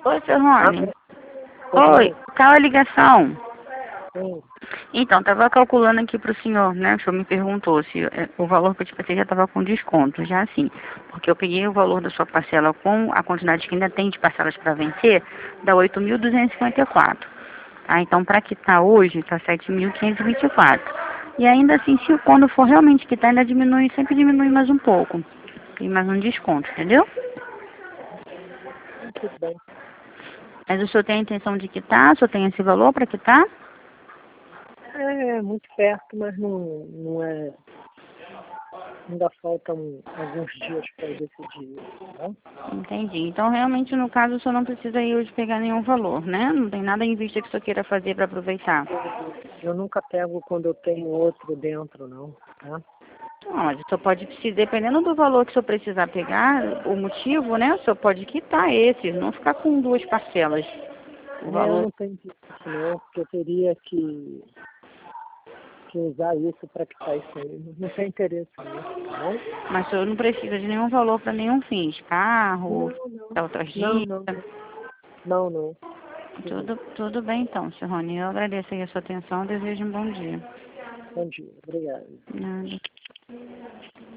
Oi, seu Rony. Ah, Oi, tá a ligação. sim. Então, tava calculando aqui pro senhor, né? O senhor me perguntou se o valor que eu te passei já tava com desconto, já assim. Porque eu peguei o valor da sua parcela com a quantidade que ainda tem de parcelas para vencer, dá 8.254. Ah, então para quitar hoje tá 7.524. E ainda assim, se quando for realmente quitar, ainda diminui, sempre diminui mais um pouco. Tem mais um desconto, entendeu? Tudo bem. Mas o senhor tem a intenção de quitar? O senhor tem esse valor para quitar? É muito perto, mas não é. Ainda faltam alguns dias para decidir isso, né? Entendi. Então, realmente, no caso, o senhor não precisa ir hoje pegar nenhum valor, né? Não tem nada em vista que o senhor queira fazer para aproveitar. Eu nunca pego quando eu tenho outro dentro, não. Tá? Não, mas o senhor pode, se dependendo do valor que o senhor precisar pegar, o motivo, né? O senhor pode quitar esse, não ficar com duas parcelas. O Eu valor. não tenho isso, não, porque eu teria que usar isso para quitar isso aí. Não tem interesse nisso, tá bom? Mas o senhor não precisa de nenhum valor para nenhum fim. Carro, Não, não. outras Não, dívidas. não. Não, não. Tudo bem então, senhor Rony. Eu agradeço aí a sua atenção e desejo um bom dia. Bom dia. Obrigado. Nada.